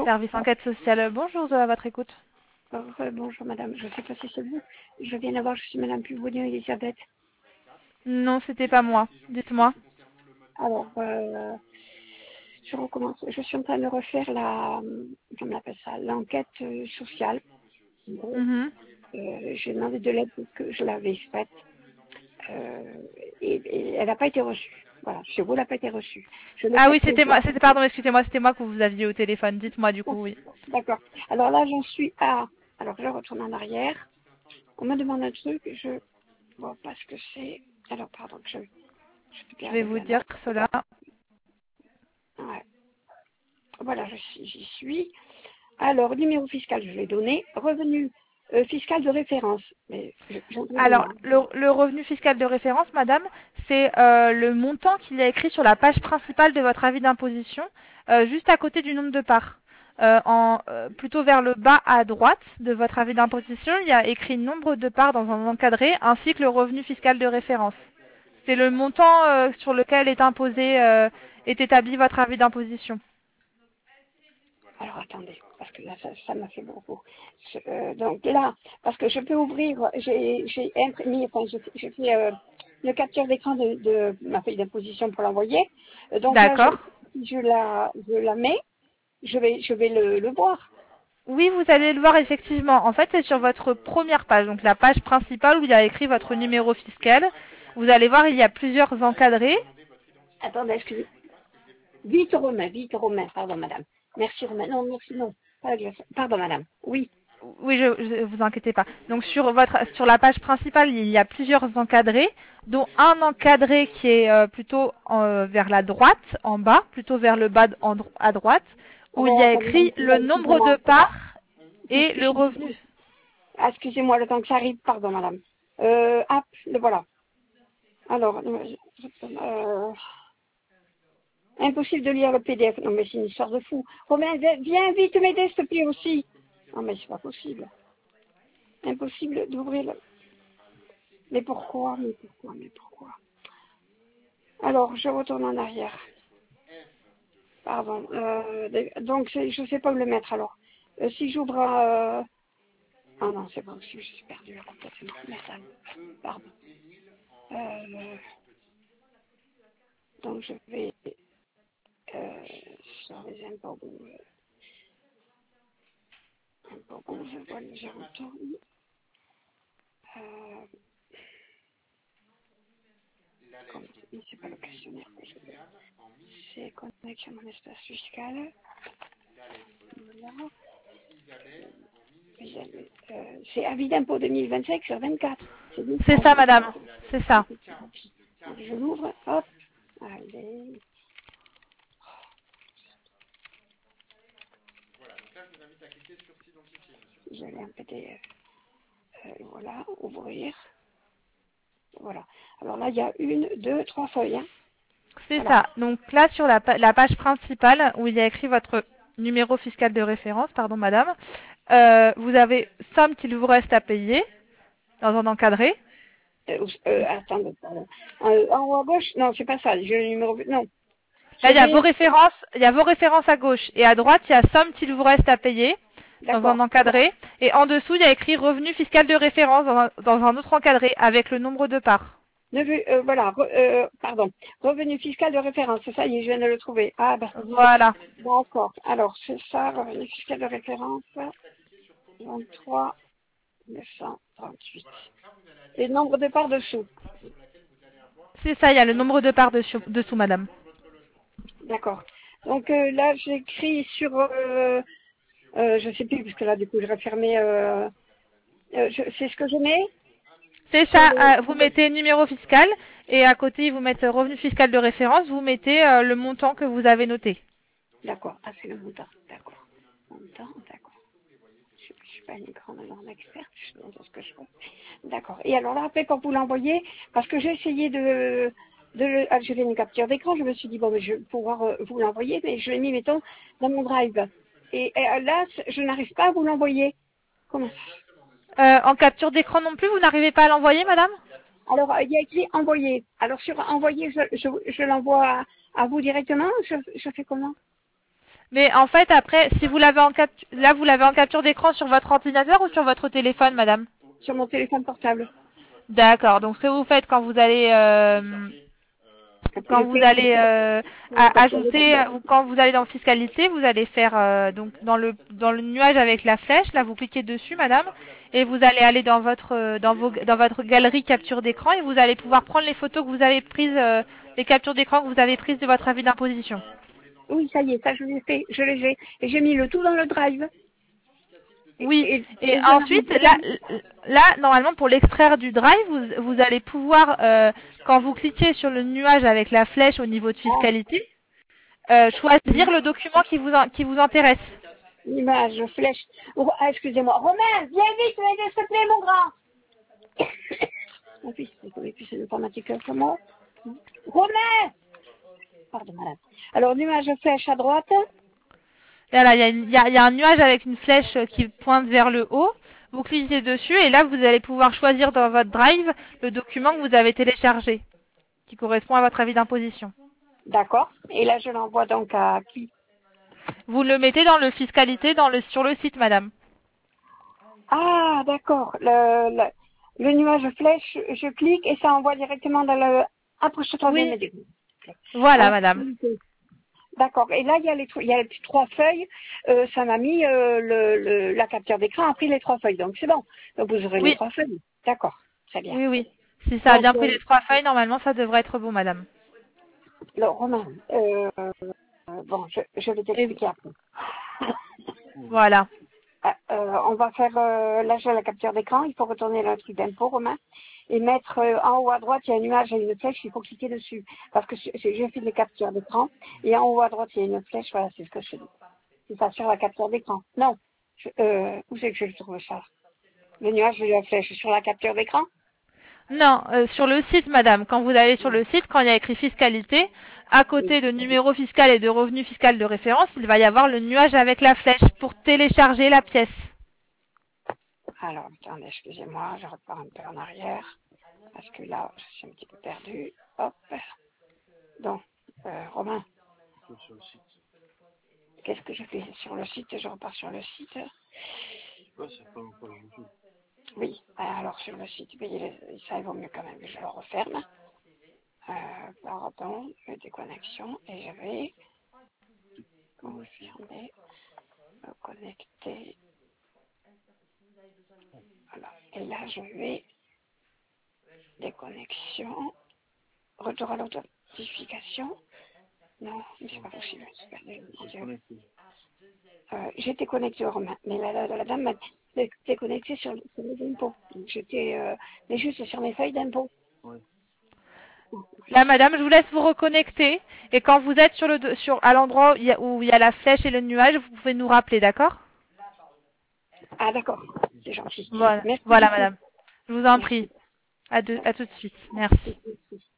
Allô? Service enquête sociale. Bonjour, à votre écoute. Bonjour madame, je ne sais pas si c'est vous. Je viens d'avoir, je suis madame Puvonier Elisabeth. Non, c'était pas moi. Dites-moi. Alors, je recommence. Je suis en train de refaire comment on appelle ça, l'enquête sociale. En gros, Mhm. j'ai demandé de l'aide parce que je l'avais faite. Et elle n'a pas été reçue. Voilà, chez vous, elle n'a pas été reçue. Je l'ai Ah faite oui, le c'était jour. moi. Pardon, excusez-moi, c'était moi que vous aviez au téléphone. Dites-moi du coup, oui. D'accord. Alors là, j'en suis à... Alors, je retourne en arrière. On me demande un truc, je vois pas ce que c'est. Alors, pardon, je peux Je vais garder vous la dire note. cela. Ouais. Voilà, j'y suis. Alors, numéro fiscal, je l'ai donné. Revenu fiscal de référence. Mais j'en ai Alors, rien. le revenu fiscal de référence, madame, c'est le montant qu'il y a écrit sur la page principale de votre avis d'imposition, juste à côté du nombre de parts. Plutôt vers le bas à droite de votre avis d'imposition, il y a écrit nombre de parts dans un encadré, ainsi que le revenu fiscal de référence. C'est le montant sur lequel est établi votre avis d'imposition. Alors, attendez, parce que là, ça m'a fait beaucoup. Donc là, parce que je peux ouvrir, j'ai imprimé, enfin, j'ai fait le capture d'écran de ma feuille d'imposition pour l'envoyer. Donc là, D'accord. je la mets, je vais le voir. Oui, vous allez le voir effectivement. En fait, c'est sur votre première page, donc la page principale où il y a écrit votre numéro fiscal. Vous allez voir, il y a plusieurs encadrés. Attendez, excusez. Vite Romain, pardon madame. Merci Romain, non, merci, non. Pardon madame, oui. Oui, je vous inquiétez pas. Donc sur la page principale, il y a plusieurs encadrés, dont un encadré qui est plutôt vers la droite, en bas, plutôt vers le bas à droite, où il y Oh, a attendez, non, écrit le nombre de excusez-moi. parts et le revenu. Excusez-moi le temps que ça arrive, pardon madame. Hop, le voilà. Alors, impossible de lire le PDF. Non mais c'est une histoire de fou. Romain, viens vite m'aider s'il te plaît aussi. Non mais c'est pas possible. Impossible d'ouvrir le... Mais pourquoi, mais pourquoi, mais pourquoi? Alors, je retourne en arrière. Pardon. Donc, je ne sais pas où le mettre alors. Si j'ouvre... Ah non, c'est pas possible, je suis perdue là, complètement. Merde. Pardon. Donc, je vais sur les impôts. Impôts, je vois les gens retourne. Comme c'est pas le questionnaire que je veux. C'est connexion à mon espace fiscal. Voilà. C'est avis d'impôt 2025 sur 24. C'est bien C'est ça. ça, madame. C'est ça. Donc, je l'ouvre, hop. Allez. Je l'ai un PDF. Voilà, ouvrir. Voilà. Alors là, il y a une, deux, trois feuilles. Hein. C'est Voilà. ça. Donc là, sur la page principale, où il y a écrit votre numéro fiscal de référence, pardon, madame, vous avez somme qu'il vous reste à payer dans un encadré. Attendez, pardon. En haut à gauche, non, c'est pas ça. J'ai le numéro. Non. Là, Je vais. il y a vos références à gauche et à droite, il y a somme qu'il vous reste à payer dans un D'accord. encadré. Et en dessous, il y a écrit revenu fiscal de référence dans un autre encadré avec le nombre de parts. Voilà. Pardon. Revenu fiscal de référence. C'est ça, je viens de le trouver. Ah, bah. Voilà. D'accord. Alors, c'est ça, revenu fiscal de référence. 23 938. Et le nombre de parts dessous. C'est ça, il y a le nombre de parts dessous, madame. D'accord. Donc là, j'écris sur, je sais plus, parce que là, du coup, je vais fermer. C'est ce que je mets C'est sur ça, le. vous mettez numéro fiscal et à côté, vous mettez revenu fiscal de référence, vous mettez le montant que vous avez noté. D'accord. Ah, c'est le montant. D'accord. Montant, d'accord. Je ne suis pas une grande experte, je sais pas ce que je fais. D'accord. Et alors là, après, quand vous l'envoyez, parce que j'ai essayé je fais une capture d'écran, je me suis dit, bon, mais je vais pouvoir vous l'envoyer, mais je l'ai mis, mettons, dans mon drive. Et là, je n'arrive pas à vous l'envoyer. Comment ça? En capture d'écran non plus, vous n'arrivez pas à l'envoyer, madame? Alors, il y a écrit envoyer. Alors, sur envoyer, je l'envoie à vous directement. Je fais comment? Mais en fait, après, si vous l'avez en capture, là, vous l'avez en capture d'écran sur votre ordinateur ou sur votre téléphone, madame? Sur mon téléphone portable. D'accord. Donc, ce que vous faites Après quand le vous fait, allez la capture ajouter, d'écran. ou quand vous allez dans fiscalité, vous allez faire donc dans le nuage avec la flèche. Là, vous cliquez dessus, madame, et vous allez aller dans dans votre galerie capture d'écran et vous allez pouvoir prendre les photos que vous avez prises, les captures d'écran que vous avez prises de votre avis d'imposition. Oui, ça y est, ça je l'ai fait, je l'ai fait. Et j'ai mis le tout dans le drive. Oui, et Et je ensuite, l'envoie dans... là, normalement, pour l'extraire du drive, vous allez pouvoir, quand vous cliquez sur le nuage avec la flèche au niveau de Ah, fiscalité, choisir le document qui vous intéresse. l'image, flèche. Ah, excusez-moi. Romain, viens vite, s'il te plaît, mon grand. Mon fils, il connaît plus l'informatique que moi. Romain! Pardon, madame. Alors, nuage flèche à droite. Et là, il y a un nuage avec une flèche qui pointe vers le haut. Vous cliquez dessus et là, vous allez pouvoir choisir dans votre drive le document que vous avez téléchargé, qui correspond à votre avis d'imposition. D'accord. Et là, je l'envoie donc à qui? Vous le mettez dans le fiscalité sur le site, madame. Ah, d'accord. Le nuage flèche, je clique et ça envoie directement dans le... Après, je troisième Oui. média. Voilà, En madame. fiscalité. D'accord. Et là, il y a les trois feuilles. Ça m'a mis la capture d'écran a pris les trois feuilles. Donc, c'est bon. Donc, vous aurez les Oui, trois feuilles. D'accord. Très bien. oui, oui. Si ça a Donc, bien pris les 3 feuilles, normalement, ça devrait être bon, madame. alors, Romain, bon, je vais Et t'expliquer après. voilà. On va faire, là j'ai la capture d'écran, il faut retourner le truc d'impôt, Romain, et mettre en haut à droite, il y a une image et une flèche, il faut cliquer dessus. Parce que j'ai fait les captures d'écran, et en haut à droite, il y a une flèche, voilà, c'est ce que je dis. C'est ça sur la capture d'écran. Non, où c'est que je le trouve ça? Le nuage et la flèche sur la capture d'écran? Non, sur le site, madame. Quand vous allez sur le site, quand il y a écrit fiscalité, à Oui. côté de numéro fiscal et de revenu fiscal de référence, il va y avoir le nuage avec la flèche pour télécharger la pièce. Alors, attendez, excusez-moi, je repars un peu en arrière, parce que là, je suis un petit peu perdue. Hop. Donc, Romain, qu'est-ce que je fais sur le site? Je repars sur le site. Oui, alors sur le site, oui, ça vaut mieux quand même que je le referme. Pardon, déconnexion, et je vais confirmer, me connecter. Voilà. Et là, je vais déconnexion, retour à l'authentification. Non, mais c'est pas possible. J'étais connectée au Romain, mais la dame m'a déconnecté sur les impôts. J'étais mais juste sur mes feuilles d'impôts. Là, madame, je vous laisse vous reconnecter. Et quand vous êtes à l'endroit où il y a la flèche et le nuage, vous pouvez nous rappeler, d'accord? Ah d'accord, c'est gentil. Voilà, Merci voilà, beaucoup. madame. Je vous en prie. Merci. À tout de suite. Merci. Merci.